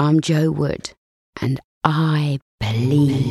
I'm Jo Wood, and I believe.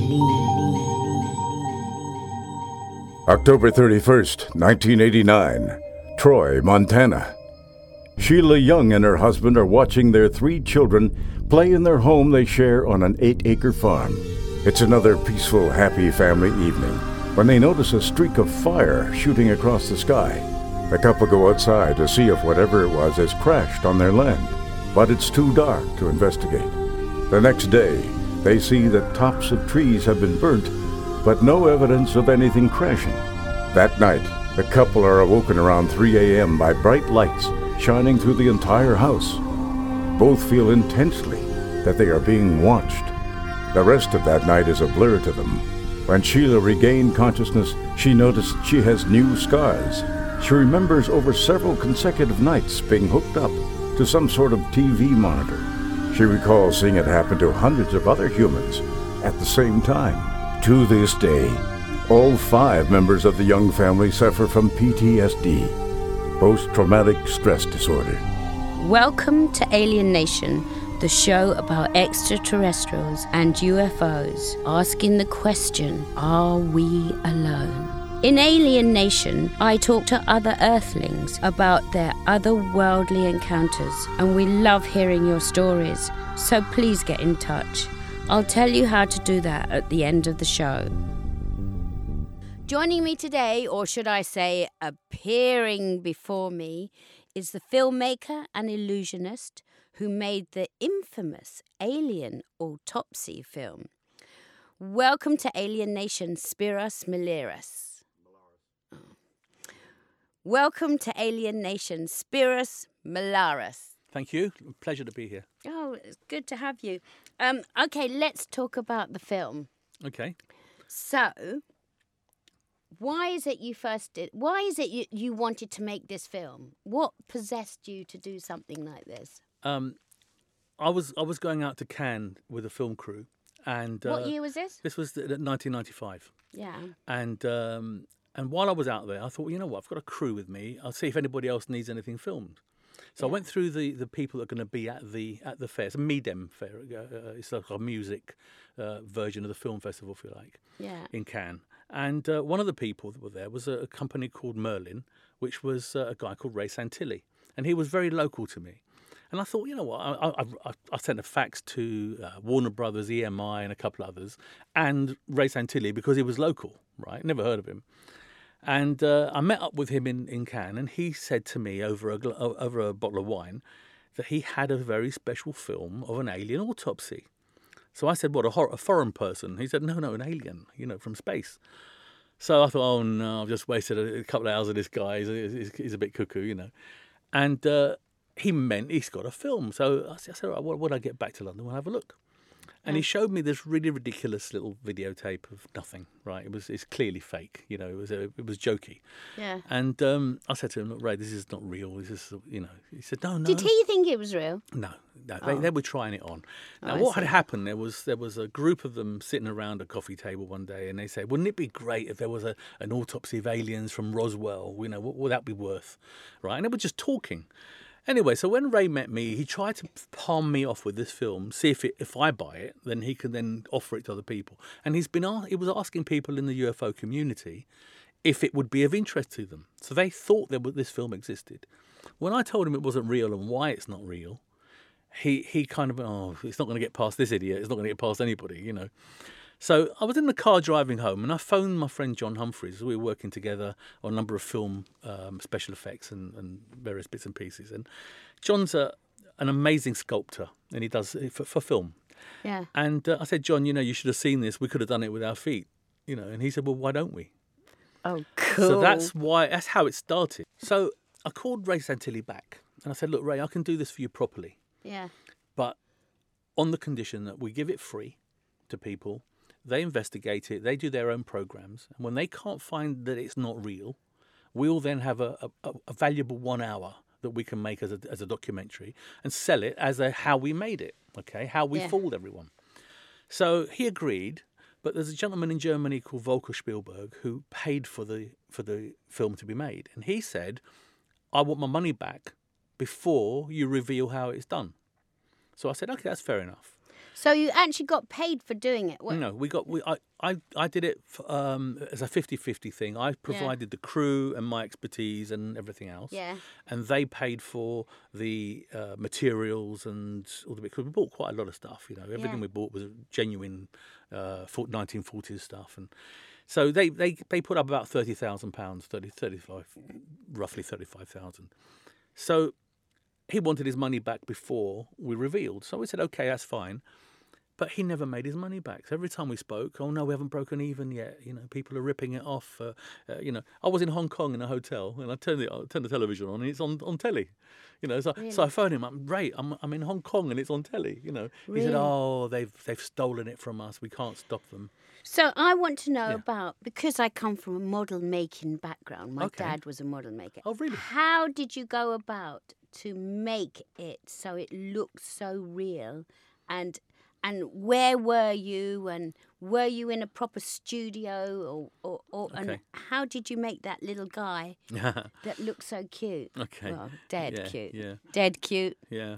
October 31st, 1989, Troy, Montana. Sheila Young and her husband are watching their 3 children play in their home they share on an 8-acre farm. It's another peaceful, happy family evening when they notice a streak of fire shooting across the sky. The couple go outside to see if whatever it was has crashed on their land, but it's too dark to investigate. The next day, they see that tops of trees have been burnt, but no evidence of anything crashing. That night, the couple are awoken around 3 a.m. by bright lights shining through the entire house. Both feel intensely that they are being watched. The rest of that night is a blur to them. When Sheila regained consciousness, she noticed she has new scars. She remembers over several consecutive nights being hooked up to some sort of TV monitor. She recalls seeing it happen to hundreds of other humans at the same time. To this day, all 5 members of the Young family suffer from PTSD, post-traumatic stress disorder. Welcome to Alien Nation, the show about extraterrestrials and UFOs, asking the question, are we alone? In Alien Nation, I talk to other Earthlings about their otherworldly encounters, and we love hearing your stories, so please get in touch. I'll tell you how to do that at the end of the show. Joining me today, or should I say appearing before me, is the filmmaker and illusionist who made the infamous Alien Autopsy film. Welcome to Alien Nation, Spiros Malaris. Oh. Welcome to Alien Nation, Spiros Malaris. Thank you. Pleasure to be here. Oh, it's good to have you. Okay, let's talk about the film. Okay. So, why is it you wanted to make this film? What possessed you to do something like this? I was going out to Cannes with a film crew, and what year was this? This was 1995. Yeah. And while I was out there, I thought, well, you know what? I've got a crew with me. I'll see if anybody else needs anything filmed. So I went through the people that are going to be at the fair. It's a MEDEM fair. It's like a music version of the film festival, if you like, in Cannes. And one of the people that were there was a company called Merlin, which was a guy called Ray Santilli. And he was very local to me. And I thought, you know what, I sent a fax to Warner Brothers, EMI, and a couple others, and Ray Santilli because he was local, right? Never heard of him. And I met up with him in Cannes, and he said to me over a bottle of wine that he had a very special film of an alien autopsy. So I said, what, a foreign person? He said, no, an alien, from space. So I thought, oh, no, I've just wasted a couple of hours of this guy. He's a bit cuckoo, And he meant he's got a film. So I said, all right, when I get back to London, we'll have a look. And he showed me this really ridiculous little videotape of nothing, right? It's clearly fake, it was jokey. Yeah. And I said to him, look, Ray, this is not real. This is, He said, no. Did he think it was real? No. They were trying it on. Now, what had happened, there was a group of them sitting around a coffee table one day, and they said, wouldn't it be great if there was an autopsy of aliens from Roswell? What would that be worth, right? And they were just talking. Anyway, so when Ray met me, he tried to palm me off with this film, see if I buy it, then he can then offer it to other people. And he was asking people in the UFO community if it would be of interest to them. So they thought this film existed. When I told him it wasn't real and why it's not real, he kind of, it's not going to get past this idiot. It's not going to get past anybody, So I was in the car driving home, and I phoned my friend John Humphreys. We were working together on a number of film special effects and various bits and pieces. And John's an amazing sculptor, and he does it for film. Yeah. And I said, John, you should have seen this. We could have done it with our feet, And he said, well, why don't we? Oh, cool. So that's how it started. So I called Ray Santilli back, and I said, look, Ray, I can do this for you properly. Yeah. But on the condition that we give it free to people. They investigate it. They do their own programs. And when they can't find that it's not real, we'll then have a valuable 1 hour that we can make as a documentary and sell it as how we made it, okay, how we fooled everyone. So he agreed, but there's a gentleman in Germany called Volker Spielberg who paid for the film to be made. And he said, I want my money back before you reveal how it's done. So I said, okay, that's fair enough. So you actually got paid for doing it? No, I did it as a 50-50 thing. I provided the crew and my expertise and everything else. Yeah. And they paid for the materials and all the bit. Because we bought quite a lot of stuff, you know. Everything we bought was genuine 1940s stuff. And so they put up about £30,000, roughly 35,000. So he wanted his money back before we revealed. So we said, okay, that's fine. But he never made his money back. So every time we spoke, oh no, we haven't broken even yet. You know, people are ripping it off. You know, I was in Hong Kong in a hotel, and I turned the television on, and it's on telly. You know, so I phoned him up. Ray, I'm in Hong Kong, and it's on telly. You know, he said, oh, they've stolen it from us. We can't stop them. So I want to know about, because I come from a model making background. My dad was a model maker. Oh, really? How did you go about to make it so it looks so real, and where were you, and were you in a proper studio, or and how did you make that little guy that looked so cute? Okay. Well, dead cute. Yeah. Dead cute. Yeah.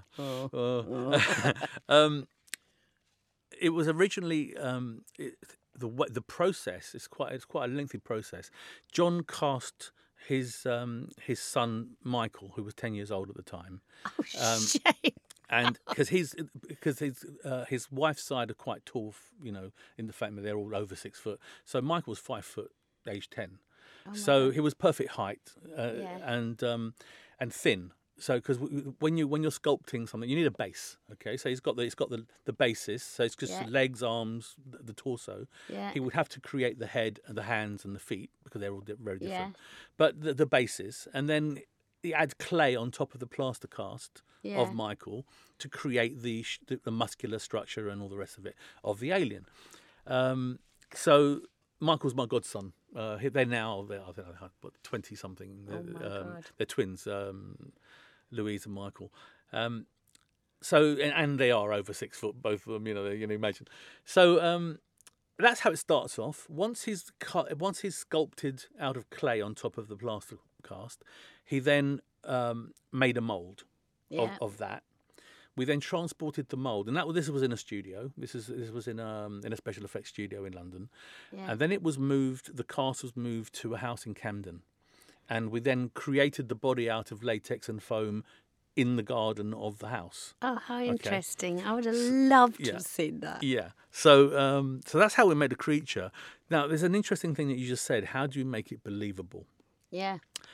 It was originally the process is quite a lengthy process. John cast his son Michael, who was 10 years old at the time. Oh, shame. And because his wife's side are quite tall, you know, in the family, they're all over 6 foot. So Michael was 5 foot, age 10. So he was perfect height and thin. So because when you're sculpting something, you need a base. Okay, so it's got the basis. So it's just the legs, arms, the torso. Yeah. He would have to create the head and the hands and the feet because they're all very different. But the basis, and then he adds clay on top of the plaster cast of Michael to create the muscular structure and all the rest of it of the alien. So Michael's my godson. They're now 20 something. They're twins, Louise and Michael. So and they are over 6 foot, both of them. You know, imagine. So that's how it starts off. Once he's sculpted out of clay on top of the plaster cast, he then made a mould of that. We then transported the mould, and this was in a studio. This was in a special effects studio in London, and then it was moved. The cast was moved to a house in Camden, and we then created the body out of latex and foam in the garden of the house. Oh, how interesting! I would have loved to have seen that. Yeah. So that's how we made the creature. Now, there's an interesting thing that you just said. How do you make it believable? Yeah.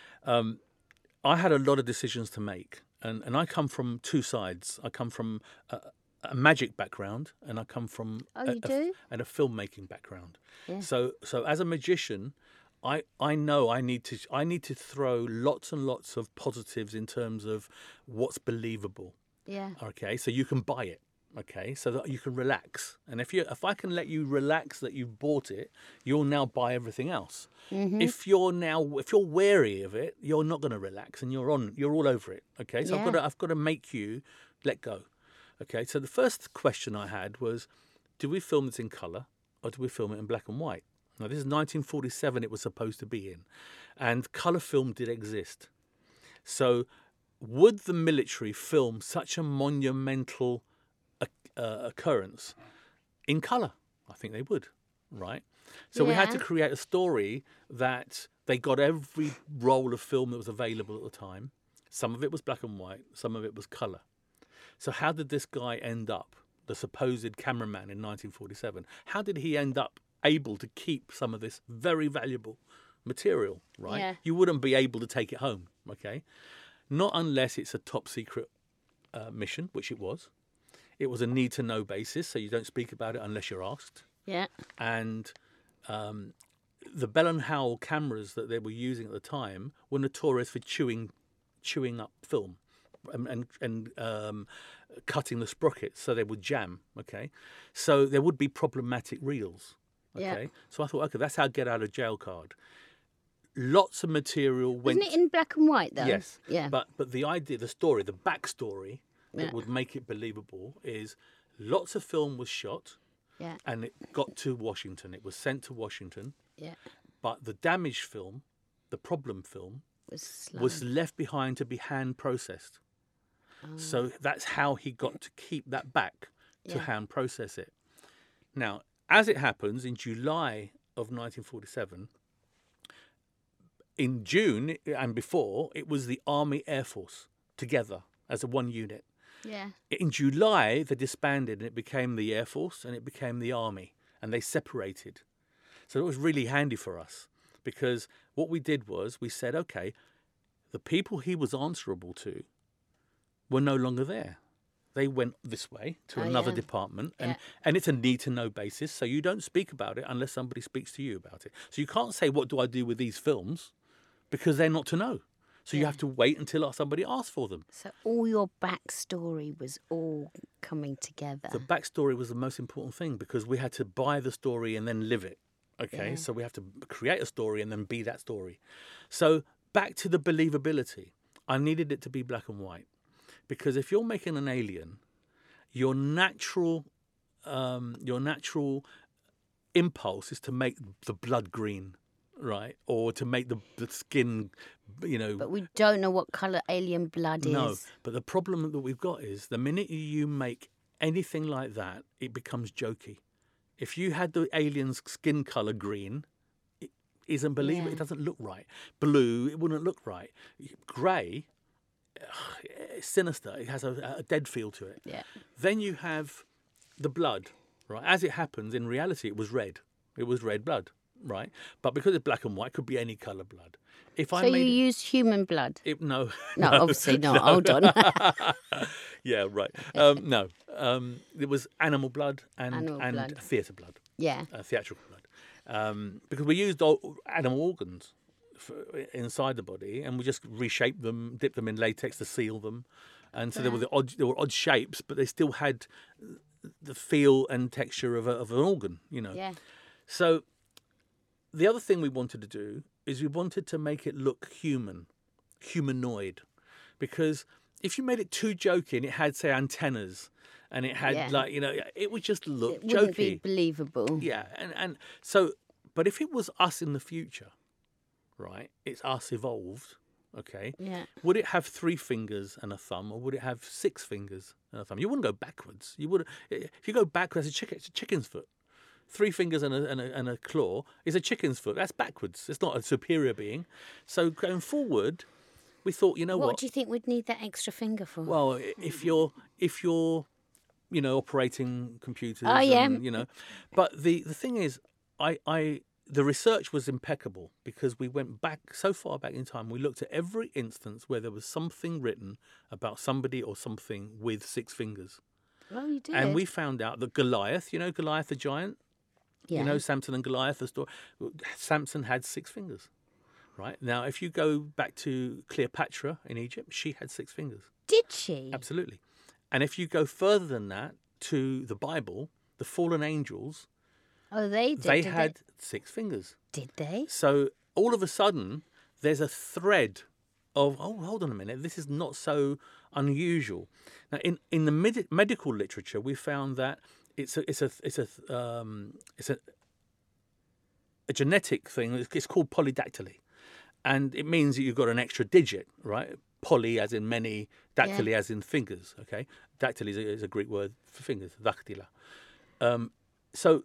I had a lot of decisions to make, and I come from two sides. I come from a magic background, and I come from a filmmaking background. Yeah. So as a magician, I know I need to throw lots and lots of positives in terms of what's believable. Yeah. Okay, so you can buy it. Okay, so that you can relax, and if I can let you relax that you bought it, you'll now buy everything else. Mm-hmm. If you're wary of it, you're not going to relax, and you're all over it. Okay, so I've got to make you let go. Okay, so the first question I had was, do we film this in colour or do we film it in black and white? Now this is 1947. It was supposed to be in, and colour film did exist. So would the military film such a monumental occurrence in colour? I think they would, right? So we had to create a story that they got every roll of film that was available at the time. Some of it was black and white, some of it was colour. So how did this guy end up, the supposed cameraman in 1947, how did he end up able to keep some of this very valuable material, right? Yeah. You wouldn't be able to take it home, okay? Not unless it's a top secret mission, which it was. It was a need-to-know basis, so you don't speak about it unless you're asked. Yeah. And the Bell and Howell cameras that they were using at the time were notorious for chewing up film and cutting the sprockets, so they would jam. Okay, so there would be problematic reels. Okay, so I thought, okay, that's our get out of jail card. Lots of material went. Wasn't it in black and white though? Yes. Yeah. But the idea, the story, the backstory that would make it believable is lots of film was shot. Yeah. And it got to Washington. It was sent to Washington. Yeah. But the damaged film, the problem film, was left behind to be hand processed. So that's how he got to keep that back to Yeah. hand process it. Now, as it happens, in July of 1947, in June and before, it was the Army Air Force together as a one unit. Yeah. In July, they disbanded and it became the Air Force and it became the Army, and they separated. So it was really handy for us, because what we did was we said, okay, the people he was answerable to were no longer there. They went this way to another department, and it's a need-to-know basis, so you don't speak about it unless somebody speaks to you about it. So you can't say, what do I do with these films? Because they're not to know. So you have to wait until somebody asks for them. So all your backstory was all coming together. The backstory was the most important thing, because we had to buy the story and then live it. Okay, so we have to create a story and then be that story. So back to the believability. I needed it to be black and white, because if you're making an alien, your natural impulse is to make the blood green, right? Or to make the skin, But we don't know what colour alien blood No, is. but the problem that we've got is the minute you make anything like that, it becomes jokey. If you had the alien's skin colour green, it isn't believable. It doesn't look right. Blue, it wouldn't look right. Grey, it's sinister. It has a dead feel to it. Yeah. Then you have the blood, right? As it happens, in reality, it was red. It was red blood, right? But because it's black and white, it could be any colour blood. If So I you made used human blood? no, No, obviously not. Hold on. yeah, right. No, it was animal blood and Animal blood. theatre blood, Yeah. theatrical blood, because we used animal organs inside the body, and we just reshaped them, dipped them in latex to seal them, and so there were odd shapes, but they still had the feel and texture of an organ, Yeah. So the other thing we wanted to do is we wanted to make it look humanoid, because if you made it too jokey and it had, say, antennas and it had it would just look It wouldn't jokey. be believable. Yeah, and so, but if it was us in the future, right? It's us evolved, okay? Yeah. Would it have 3 fingers and a thumb, or would it have 6 fingers and a thumb? You wouldn't go backwards. You would, if you go backwards, it's a chicken's foot. 3 fingers and a claw is a chicken's foot. That's backwards. It's not a superior being. So going forward, we thought, you know what? What do you think we'd need that extra finger for? Well, if you're operating computers, Oh, yeah. and, but the thing is, the research was impeccable, because we went back so far back in time. We looked at every instance where there was something written about somebody or something with 6 fingers. Well, you did. And we found out that Goliath, Goliath the giant, yeah. Samson and Goliath, the story. Samson had 6 fingers, right? Now, if you go back to Cleopatra in Egypt, she had 6 fingers. Did she? Absolutely. And if you go further than that to the Bible, the fallen angels, Oh, they did. they did had 6 fingers. Did they? So all of a sudden, there's a thread of, oh, hold on a minute, this is not so unusual. Now, in the medical literature, we found that it's a genetic thing. It's called polydactyly, and it means that you've got an extra digit, right? Poly as in many, dactyly as in fingers. Okay, dactyly is a Greek word for fingers, daktila. So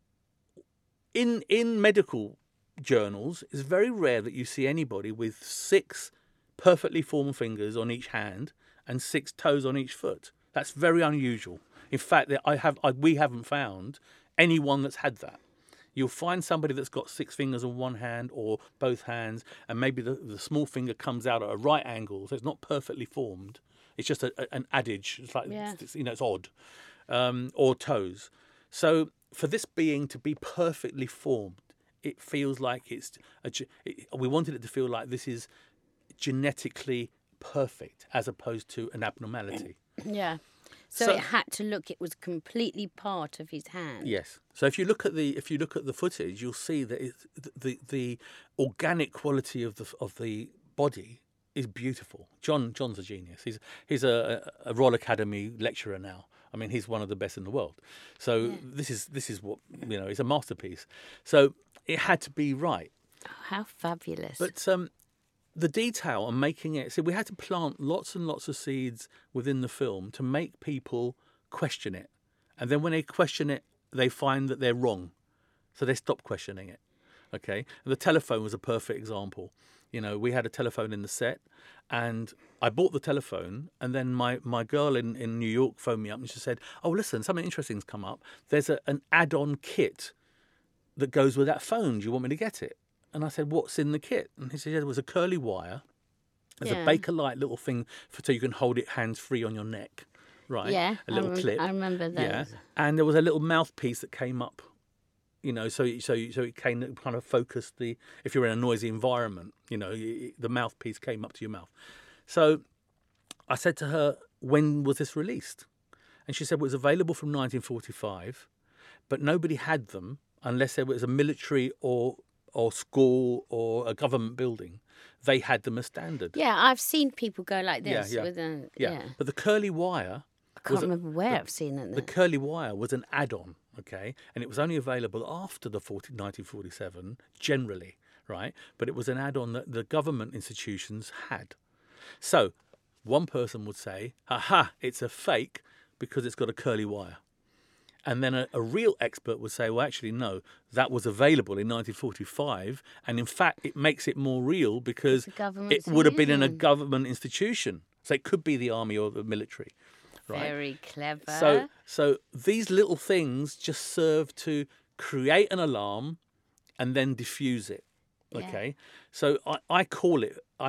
in medical journals, it's very rare that you see anybody with 6 perfectly formed fingers on each hand and 6 toes on each foot. That's very unusual. In fact, we haven't found anyone that's had that. You'll find somebody that's got 6 fingers on one hand or both hands, and maybe the small finger comes out at a right angle, so it's not perfectly formed. It's just an adage. It's like, it's odd. Or toes. So for this being to be perfectly formed, it feels like we wanted it to feel like this is genetically perfect as opposed to an abnormality. Yeah. So it had to look. It was completely part of his hand. Yes. So if you look at the footage, you'll see that the organic quality of the body is beautiful. John's a genius. He's a Royal Academy lecturer now. I mean, he's one of the best in the world. So this is what it's a masterpiece. So it had to be right. Oh, how fabulous! But the detail and making it. So we had to plant lots and lots of seeds within the film to make people question it. And then when they question it, they find that they're wrong. So they stop questioning it. Okay. And the telephone was a perfect example. You know, we had a telephone in the set, and I bought the telephone, and then my girl in New York phoned me up and she said, "Oh, listen, something interesting's come up. There's an add-on kit that goes with that phone. Do you want me to get it?" And I said, "What's in the kit?" And he said, "Yeah, there was a curly wire. There's a Bakelite little thing so you can hold it hands-free on your neck, right? Yeah, a little clip. I remember those. Yeah, and there was a little mouthpiece that came up, you know, so it kind of focused the, if you're in a noisy environment, you know, the mouthpiece came up to your mouth." So I said to her, "When was this released?" And she said it was available from 1945, but nobody had them unless there was a military or school or a government building. They had them as standard. Yeah, I've seen people go like this. Yeah. With But the curly wire, I can't remember where I've seen it. the curly wire was an add-on, okay? And it was only available after the 1947, generally, right? But it was an add-on that the government institutions had. So one person would say, "Aha, it's a fake because it's got a curly wire." And then a real expert would say, "Well, actually, no, that was available in 1945. And in fact, it makes it more real because it would have been in a government institution. So it could be the army or the military." Right? Very clever. So these little things just serve to create an alarm and then diffuse it. Okay. So I call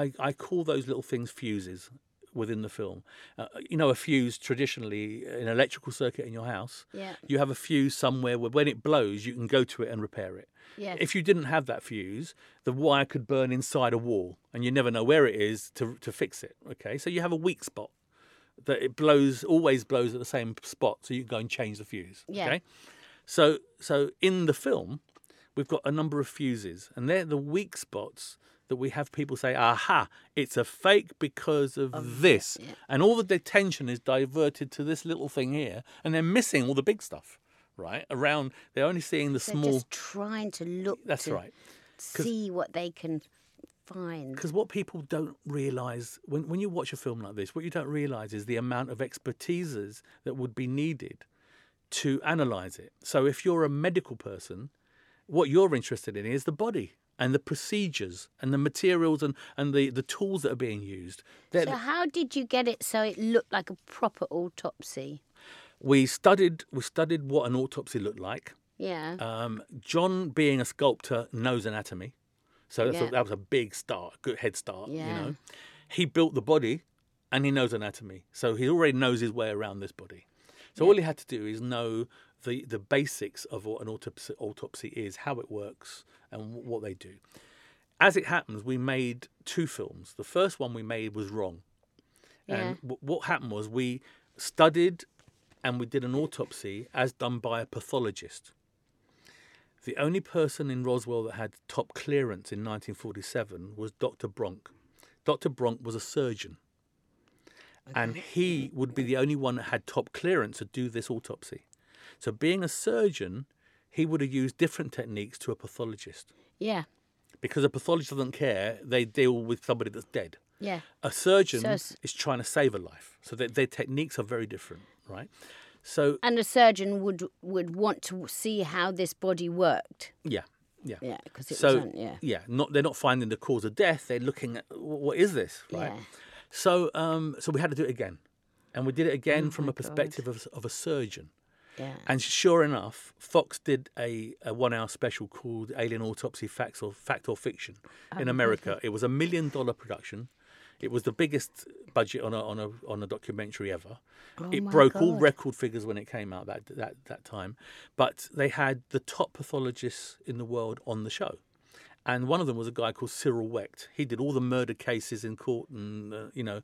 those little things fuses within the film. You know, a fuse traditionally, an electrical circuit in your house, you have a fuse somewhere where when it blows, you can go to it and repair it. Yes. If you didn't have that fuse, the wire could burn inside a wall and you never know where it is to fix it. Okay. So you have a weak spot that it always blows at the same spot, so you can go and change the fuse. Yeah. Okay. So in the film, we've got a number of fuses, and they're the weak spots that we have people say, "Aha, it's a fake because of this." Yeah. And all the attention is diverted to this little thing here, and they're missing all the big stuff, right? Around, they're only seeing the small... They're just trying to look That's right. see what they can find. Because what people don't realise, when you watch a film like this, what you don't realise is the amount of expertises that would be needed to analyse it. So if you're a medical person, what you're interested in is the body and the procedures and the materials and the tools that are being used. So how did you get it so it looked like a proper autopsy? We studied what an autopsy looked like. Yeah. John, being a sculptor, knows anatomy. So that was a big start, a good head start, you know. He built the body and he knows anatomy. So he already knows his way around this body. So all he had to do is know the basics of what an autopsy is, how it works, and what they do. As it happens, we made 2 films. The first one we made was wrong. And what happened was we studied and we did an autopsy as done by a pathologist. The only person in Roswell that had top clearance in 1947 was Dr. Bronk. Dr. Bronk was a surgeon. Okay. And he would be the only one that had top clearance to do this autopsy. So being a surgeon, he would have used different techniques to a pathologist. Yeah. Because a pathologist doesn't care, they deal with somebody that's dead. Yeah. A surgeon is trying to save a life. So their techniques are very different, right? So, and a surgeon would want to see how this body worked. Yeah. Yeah, because it wasn't. Yeah. They're not finding the cause of death. They're looking at what is this, right? Yeah. So we had to do it again, and we did it again from a perspective of a surgeon. Yeah. And sure enough, Fox did a 1-hour special called Alien Autopsy: Fact or Fiction in America. It was $1 million production. It was the biggest budget on a documentary ever. It broke all record figures when it came out that time. But they had the top pathologists in the world on the show. And one of them was a guy called Cyril Wecht. He did all the murder cases in court and,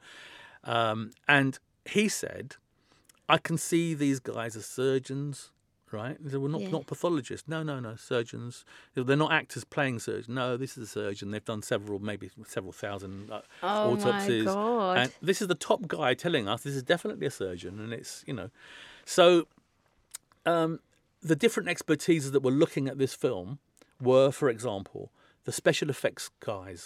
and he said, "I can see these guys as surgeons." Right? They said, "Well, not pathologists." No, surgeons. They're not actors playing surgeons. No, this is a surgeon. They've done maybe several thousand autopsies. My God. And this is the top guy telling us this is definitely a surgeon. And it's, So the different expertises that were looking at this film were, for example, the special effects guys,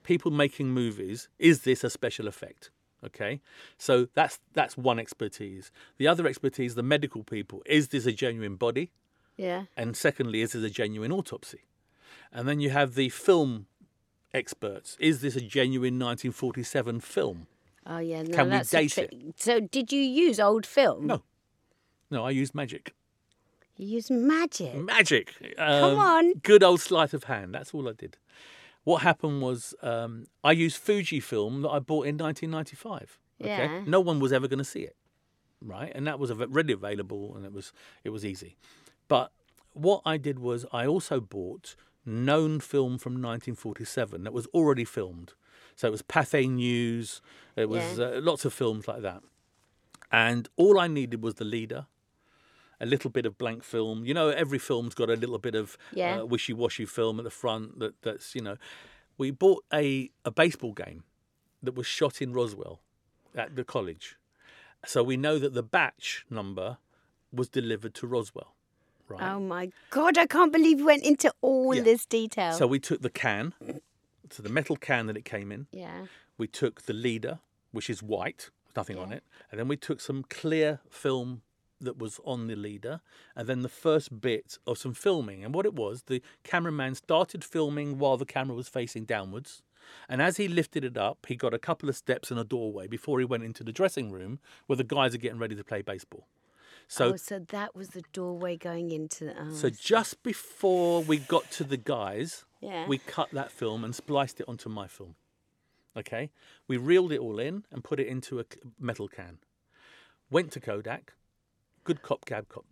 people making movies, is this a special effect? Okay, so that's one expertise. The other expertise, the medical people, is this a genuine body? Yeah. And secondly, is this a genuine autopsy? And then you have the film experts. Is this a genuine 1947 film? Oh, yeah. No, Can we that's the date trick. it? So did you use old film? No, I used magic. You used magic? Magic. Come on. Good old sleight of hand. That's all I did. What happened was I used Fujifilm that I bought in 1995. Okay? Yeah. No one was ever going to see it, right? And that was readily available, and it was easy. But what I did was I also bought known film from 1947 that was already filmed. So it was Pathé News. It was lots of films like that. And all I needed was the leader, a little bit of blank film. You know, every film's got a little bit of wishy-washy film at the front. That's you know. We bought a baseball game that was shot in Roswell at the college. So we know that the batch number was delivered to Roswell. Right. Oh, my God. I can't believe you went into all this detail. So we took the can, so the metal can that it came in. Yeah. We took the leader, which is white, nothing on it. And then we took some clear film that was on the leader, and then the first bit of some filming. And what it was, the cameraman started filming while the camera was facing downwards. And as he lifted it up, he got a couple of steps in a doorway before he went into the dressing room where the guys are getting ready to play baseball. So that was the doorway going into the... Oh, so just before we got to the guys, Yeah. we cut that film and spliced it onto my film. Okay? We reeled it all in and put it into a metal can. Went to Kodak. Good cop, bad cop.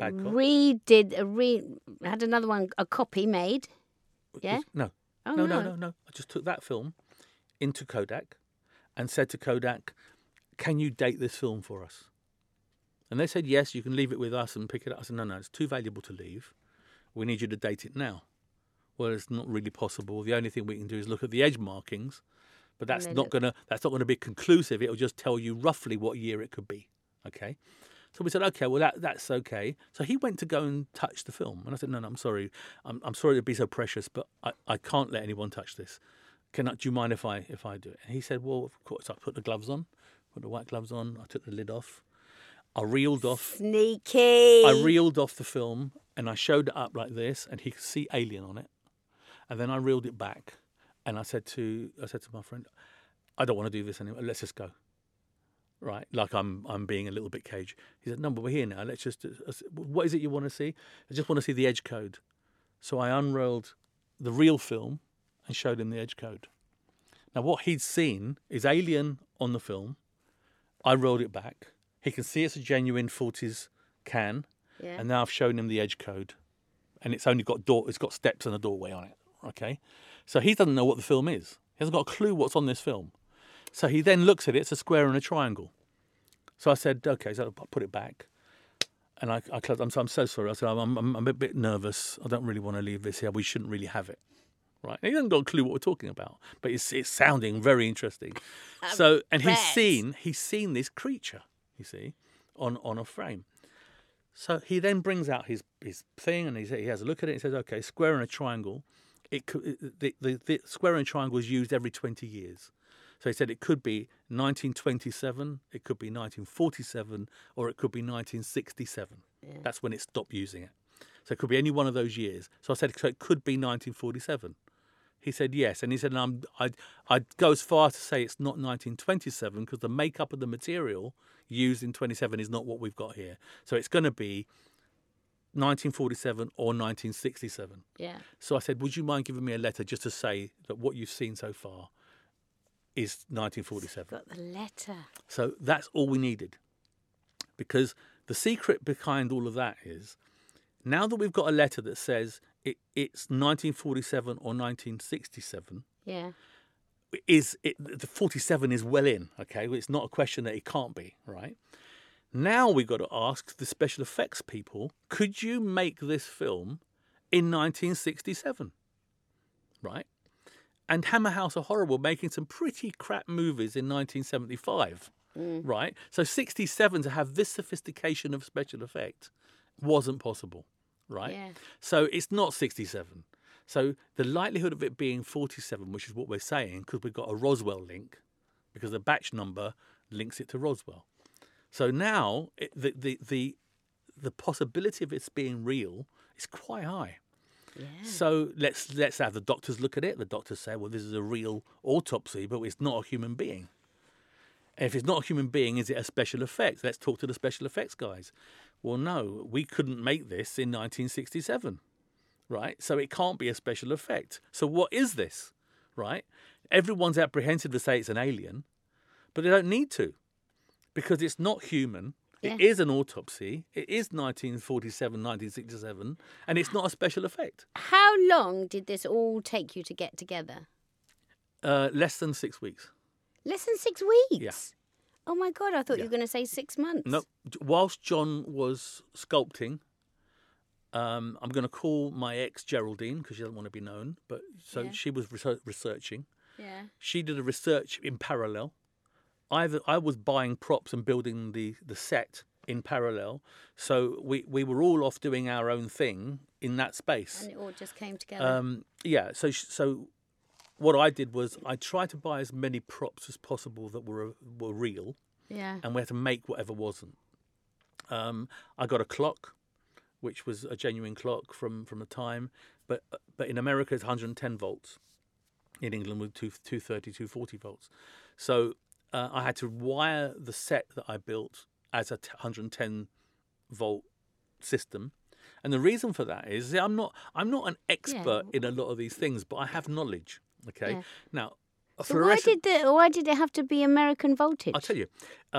had another one, a copy made. Yeah? No. Oh, No. I just took that film into Kodak and said to Kodak, can you date this film for us? And they said, yes, you can leave it with us and pick it up. I said, no, it's too valuable to leave. We need you to date it now. Well, it's not really possible. The only thing we can do is look at the edge markings, but that's not gonna be conclusive. It'll just tell you roughly what year it could be. Okay. So we said, okay, well that's okay. So he went to go and touch the film, and I said, no, I'm sorry. I'm sorry to be so precious, but I can't let anyone touch this. Do you mind if I do it? And he said, well, of course. I put the gloves on, put the white gloves on. I took the lid off. I reeled off. Sneaky. I reeled off the film and I showed it up like this, and he could see Alien on it. And then I reeled it back, and I said to my friend, I don't want to do this anymore. Let's just go. Right, like I'm being a little bit cagey. He said, no, but we're here now. Let's just. What is it you want to see? I just want to see the edge code. So I unrolled the real film and showed him the edge code. Now what he'd seen is Alien on the film. I rolled it back. He can see it's a genuine 40s can, and now I've shown him the edge code, and it's only got it's got steps and a doorway on it. Okay, so he doesn't know what the film is. He hasn't got a clue what's on this film. So he then looks at it. It's a square and a triangle. So I said, okay, so I put it back, and I closed. I'm so sorry. I said, I'm a bit nervous. I don't really want to leave this here. We shouldn't really have it. Right? And he hasn't got a clue what we're talking about, but it's sounding very interesting. So, and he's seen this creature. You see, on a frame. So he then brings out his thing, and he has a look at it. And he says, "Okay, square and a triangle. The square and triangle is used every 20 years." So he said it could be 1927, it could be 1947, or it could be 1967. Yeah. That's when it stopped using it. So it could be any one of those years. So I said, so it could be 1947. He said yes, and he said, I'd go as far to say it's not 1927 because the makeup of the material used in 27 is not what we've got here. So it's going to be 1947 or 1967. Yeah. So I said, would you mind giving me a letter just to say that what you've seen so far is 1947? Got the letter. So that's all we needed, because the secret behind all of that is, now that we've got a letter that says it's 1947 or 1967, yeah, the 47 is well in, okay? It's not a question that it can't be, right? Now we've got to ask the special effects people, could you make this film in 1967, right? And Hammer House of Horror were making some pretty crap movies in 1975, right? So 67 to have this sophistication of special effect wasn't possible, right? Yeah. So it's not 67. So the likelihood of it being 47, which is what we're saying, because we've got a Roswell link, because the batch number links it to Roswell. So now the possibility of it being real is quite high. Yeah. So let's have the doctors look at it. The doctors say, well, this is a real autopsy, but it's not a human being. And if it's not a human being, is it a special effect? Let's talk to the special effects guys. Well, no, we couldn't make this in 1967, right? So it can't be a special effect. So what is this, right? Everyone's apprehensive to say it's an alien, but they don't need to, because it's not human. Yeah. It is an autopsy. It is 1947, 1967, and it's not a special effect. How long did this all take you to get together? Less than 6 weeks. Less than 6 weeks? Yeah. Oh, my God. I thought you Yeah. were going to say 6 months. No, whilst John was sculpting, I'm going to call my ex Geraldine, because she doesn't want to be known, but so Yeah. she was researching. Yeah. She did a research in parallel. I was buying props and building the set in parallel. So we were all off doing our own thing in that space. And it all just came together. Yeah, so what I did was I tried to buy as many props as possible that were real, Yeah. and we had to make whatever wasn't. I got a clock, which was a genuine clock from the time, but in America it's 110 volts. In England with 230, 240 volts. So I had to wire the set that I built as a 110 volt system. And the reason for that is I'm not an expert in a lot of these things, but I have knowledge. Okay. Yeah. Now, So why did it have to be American voltage? I'll tell you.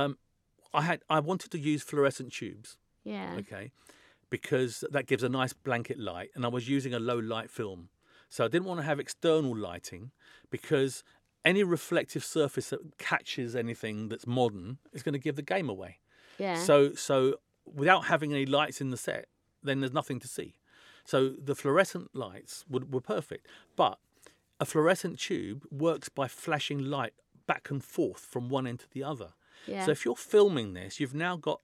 I wanted to use fluorescent tubes. Yeah. Okay, because that gives a nice blanket light, and I was using a low light film, so I didn't want to have external lighting, because any reflective surface that catches anything that's modern is going to give the game away. Yeah. So without having any lights in the set, then there's nothing to see. So the fluorescent lights were perfect, but a fluorescent tube works by flashing light back and forth from one end to the other. Yeah. So if you're filming this, you've now got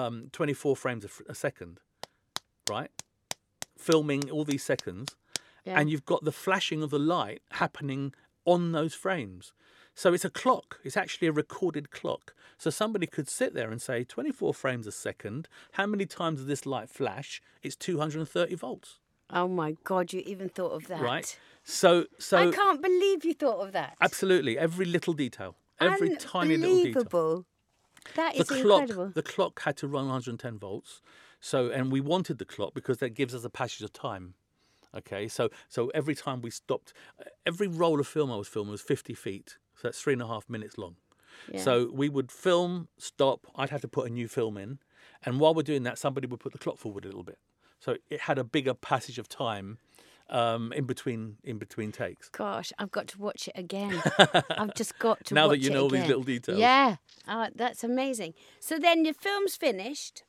24 frames a second, right? Filming all these seconds, and you've got the flashing of the light happening on those frames. So it's a clock. It's actually a recorded clock. So somebody could sit there and say, 24 frames a second, how many times does this light flash? It's 230 volts. Oh, my God, you even thought of that. Right. So I can't believe you thought of that. Absolutely. Every little detail. Every tiny little detail. Unbelievable. That is incredible. The clock had to run 110 volts. And we wanted the clock because that gives us a passage of time. Okay, so every time we stopped, every roll of film I was filming was 50 feet. So that's 3.5 minutes long. Yeah. So we would film, stop. I'd have to put a new film in. And while we're doing that, somebody would put the clock forward a little bit. So it had a bigger passage of time in between takes. Gosh, I've got to watch it again. I've just got to now watch that you it know all again. these little details. Yeah, that's amazing. So then your film's finished,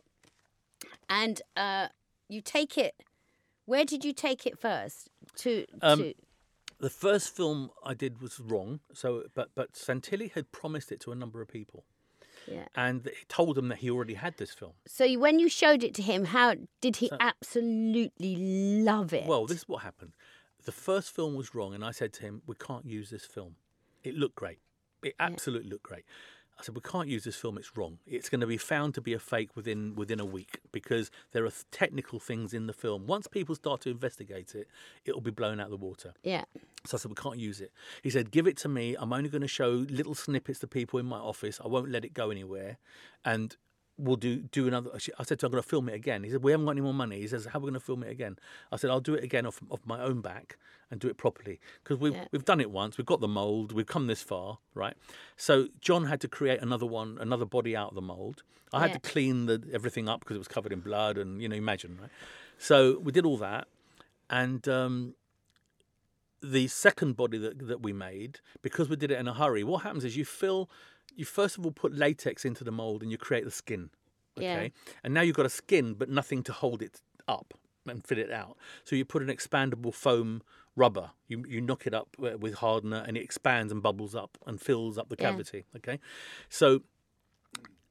and you take it. Where did you take it first? To The first film I did was wrong. So, but Santilli had promised it to a number of people. Yeah. And he told them that he already had this film. So when you showed it to him, how did he absolutely love it? Well, this is what happened. The first film was wrong, and I said to him, we can't use this film. It looked great. It absolutely looked great. I said, we can't use this film. It's wrong. It's going to be found to be a fake within a week, because there are technical things in the film. Once people start to investigate it, it'll be blown out of the water. Yeah. So I said, we can't use it. He said, give it to me. I'm only going to show little snippets to people in my office. I won't let it go anywhere. And we'll do another. I said to him, I'm going to film it again. He said, we haven't got any more money. He says, how are we going to film it again? I said, I'll do it again off my own back and do it properly. Because we've done it once. We've got the mould. We've come this far, right? So John had to create another body out of the mould. I had to clean everything up because it was covered in blood and, imagine, right? So we did all that. And the second body that we made, because we did it in a hurry, what happens is you first of all put latex into the mould and you create the skin. Okay. Yeah. And now you've got a skin but nothing to hold it up and fit it out. So you put an expandable foam rubber. You knock it up with hardener and it expands and bubbles up and fills up the cavity. Okay. So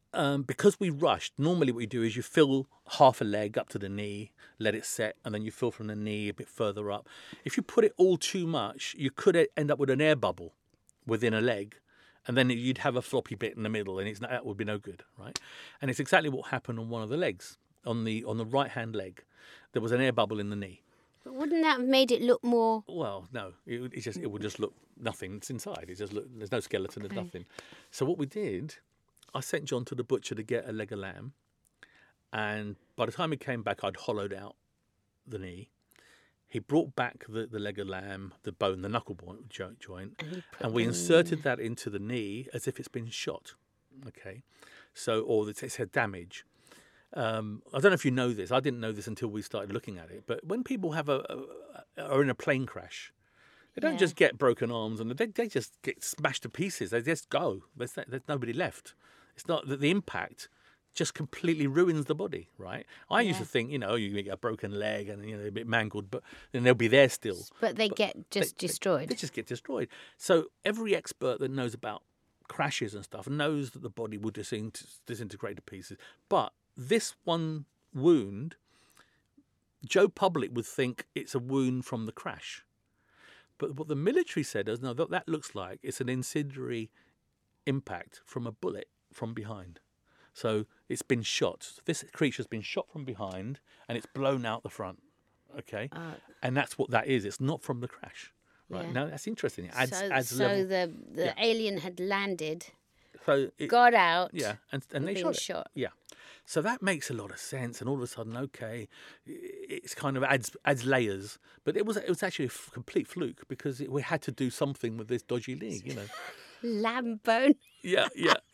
because we rushed, normally what you do is you fill half a leg up to the knee, let it set, and then you fill from the knee a bit further up. If you put it all too much, you could end up with an air bubble within a leg, and then you'd have a floppy bit in the middle, and that would be no good, right? And it's exactly what happened on one of the legs, on the right-hand leg. There was an air bubble in the knee. But wouldn't that have made it look more... Well, no, it would just look nothing. It's inside. There's no skeleton, there's nothing. So what we did, I sent John to the butcher to get a leg of lamb, and by the time he came back, I'd hollowed out the knee. He brought back the leg of lamb, the bone, the knuckle joint, and we inserted that into the knee as if it's been shot. Okay, or it's had damage. I don't know if you know this. I didn't know this until we started looking at it. But when people are in a plane crash, they don't just get broken arms and they just get smashed to pieces. They just go. There's nobody left. It's not that the impact just completely ruins the body, right? I used to think, you get a broken leg and a bit mangled, but then they'll be there still. But they get destroyed. They just get destroyed. So every expert that knows about crashes and stuff knows that the body will disintegrate to pieces. But this one wound, Joe Public would think it's a wound from the crash. But what the military said is, no, that looks like it's an incendiary impact from a bullet from behind. So it's been shot. This creature's been shot from behind and it's blown out the front. Okay? And that's what that is. It's not from the crash. Right? Yeah. Now, that's interesting. It adds level. The alien had landed, got out, and they shot. Yeah. So that makes a lot of sense, and all of a sudden, okay, it's kind of adds layers. But it was actually a complete fluke because we had to do something with this dodgy leg, Lamb bone. Yeah.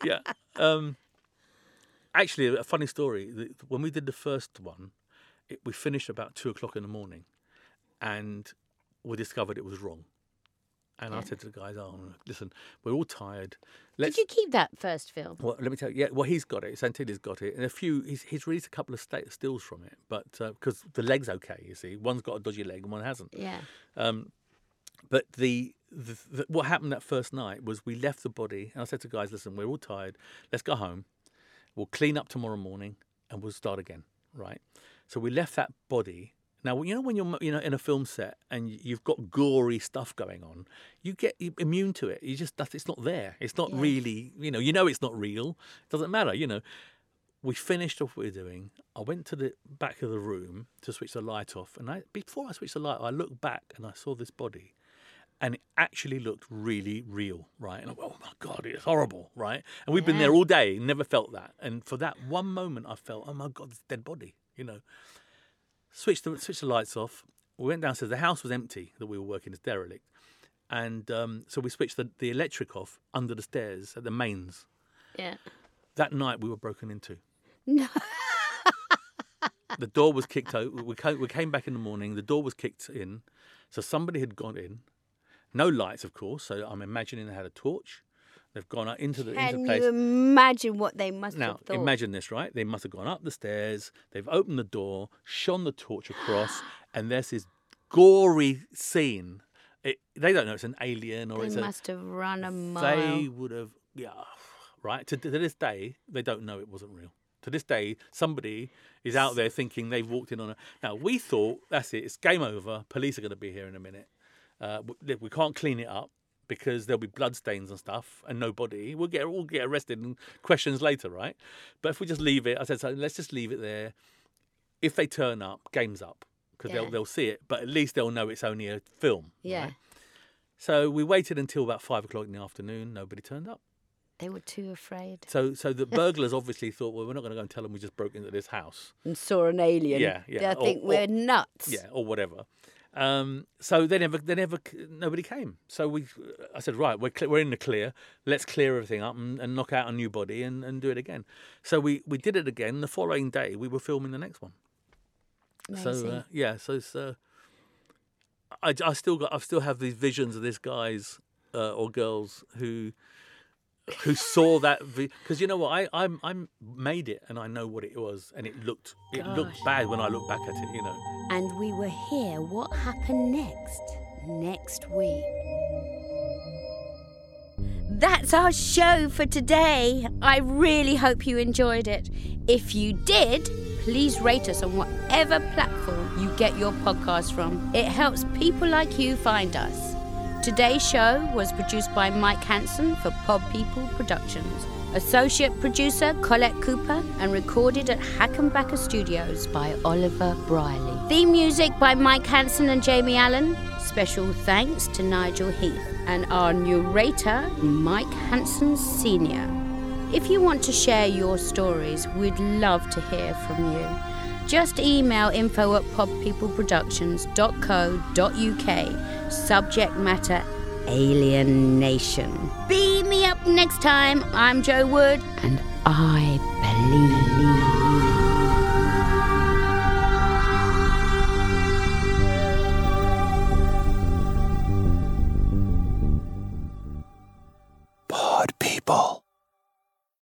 Actually, a funny story. When we did the first one, we finished about 2:00 in the morning, and we discovered it was wrong. And I said to the guys, listen, we're all tired. Did you keep that first film? Well, let me tell you. Yeah, well, he's got it. Santini's got it. And he's released a couple of stills from it. But because the leg's okay, you see. One's got a dodgy leg and one hasn't. Yeah. But what happened that first night was we left the body. And I said to the guys, listen, we're all tired. Let's go home. We'll clean up tomorrow morning and we'll start again, right? So we left that body. Now, when you're in a film set and you've got gory stuff going on, you get immune to it. It's not there. It's not really, it's not real. It doesn't matter, We finished off what we were doing. I went to the back of the room to switch the light off. And before I switched the light, I looked back and I saw this body. And it actually looked really real, right? And I went, oh, my God, it's horrible, right? And we've been there all day, never felt that. And for that one moment, I felt, oh, my God, it's a dead body, Switched the lights off. We went downstairs. The house was empty that we were working as derelict. And so we switched the electric off under the stairs at the mains. Yeah. That night, we were broken into. No. The door was kicked out. We came back in the morning. The door was kicked in. So somebody had gone in. No lights, of course. So I'm imagining they had a torch. They've gone out into the place. Can you imagine what they must have thought? Now, imagine this, right? They must have gone up the stairs. They've opened the door, shone the torch across, and there's this gory scene. They don't know it's an alien or they must have run a mile. They would have, right? To this day, they don't know it wasn't real. To this day, somebody is out there thinking they've walked in on a... Now, we thought, that's it, it's game over. Police are going to be here in a minute. We can't clean it up because there'll be bloodstains and stuff and no body. We'll get arrested and questions later, right? But if we just leave it, I said, so let's just leave it there. If they turn up, game's up because they'll see it, but at least they'll know it's only a film. Yeah. Right? So we waited until about 5:00 in the afternoon. Nobody turned up. They were too afraid. So the burglars obviously thought, well, we're not going to go and tell them we just broke into this house. And saw an alien. Yeah. They think we're nuts. Yeah, or whatever. So nobody came. So I said, right, we're in the clear. Let's clear everything up and knock out a new body and do it again. So we did it again. The following day, we were filming the next one. Amazing. So it's, I still have these visions of these guys or girls who saw that because you know what, I made it and I know what it was and it looked bad when I look back at it, And we were here. What happened next week? That's our show for today. I really hope you enjoyed it. If you did, please rate us on whatever platform you get your podcast from. It helps people like you find us. Today's show was produced by Mike Hansen for Pod People Productions. Associate producer Colette Cooper, and recorded at Hackenbacker Studios by Oliver Briley. Theme music by Mike Hansen and Jamie Allen. Special thanks to Nigel Heath and our narrator Mike Hansen Sr. If you want to share your stories, we'd love to hear from you. Just email info@podpeopleproductions.co.uk. Subject matter: Alien Nation. Beat me up next time. I'm Jo Wood, and I believe.